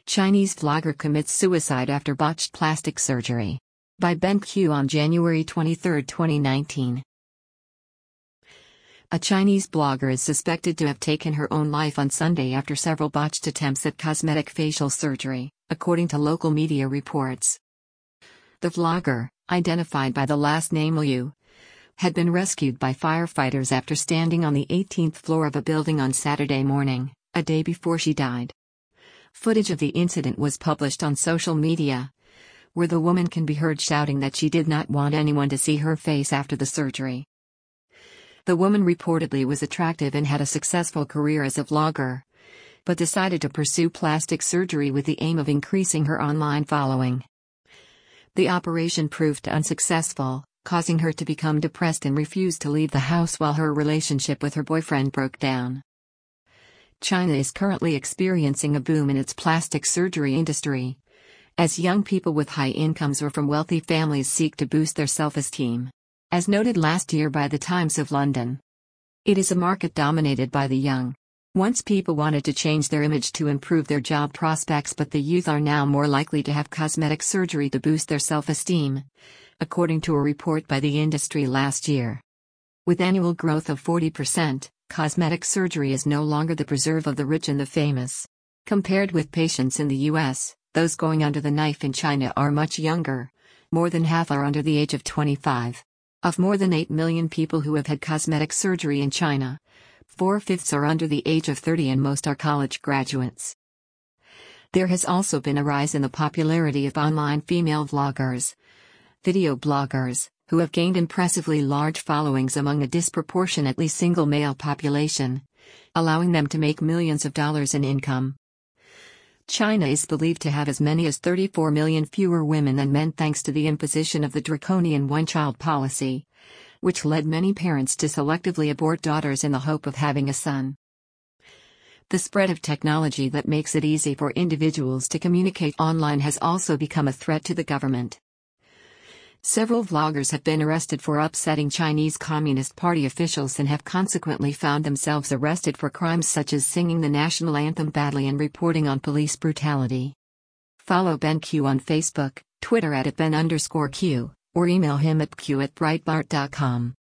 Chinese vlogger commits suicide after botched plastic surgery. By Ben Q on January 23, 2019. A Chinese blogger is suspected to have taken her own life on Sunday after several botched attempts at cosmetic facial surgery, according to local media reports. The vlogger, identified by the last name Liu, had been rescued by firefighters after standing on the 18th floor of a building on Saturday morning, a day before she died. Footage of the incident was published on social media, where the woman can be heard shouting that she did not want anyone to see her face after the surgery. The woman reportedly was attractive and had a successful career as a vlogger, but decided to pursue plastic surgery with the aim of increasing her online following. The operation proved unsuccessful, causing her to become depressed and refuse to leave the house while her relationship with her boyfriend broke down. China is currently experiencing a boom in its plastic surgery industry, as young people with high incomes or from wealthy families seek to boost their self-esteem. As noted last year by the Times of London, it is a market dominated by the young. Once people wanted to change their image to improve their job prospects, but the youth are now more likely to have cosmetic surgery to boost their self-esteem, according to a report by the industry last year. With annual growth of 40%, cosmetic surgery is no longer the preserve of the rich and the famous. Compared with patients in the US, those going under the knife in China are much younger. More than half are under the age of 25. Of more than 8 million people who have had cosmetic surgery in China, 4/5 are under the age of 30 and most are college graduates. There has also been a rise in the popularity of online female vloggers, video bloggers, who have gained impressively large followings among a disproportionately single male population, allowing them to make millions of dollars in income. China is believed to have as many as 34 million fewer women than men thanks to the imposition of the draconian one-child policy, which led many parents to selectively abort daughters in the hope of having a son. The spread of technology that makes it easy for individuals to communicate online has also become a threat to the government. Several vloggers have been arrested for upsetting Chinese Communist Party officials and have consequently found themselves arrested for crimes such as singing the national anthem badly and reporting on police brutality. Follow Ben Q on Facebook, Twitter @Ben_Q, or email him at q@breitbart.com.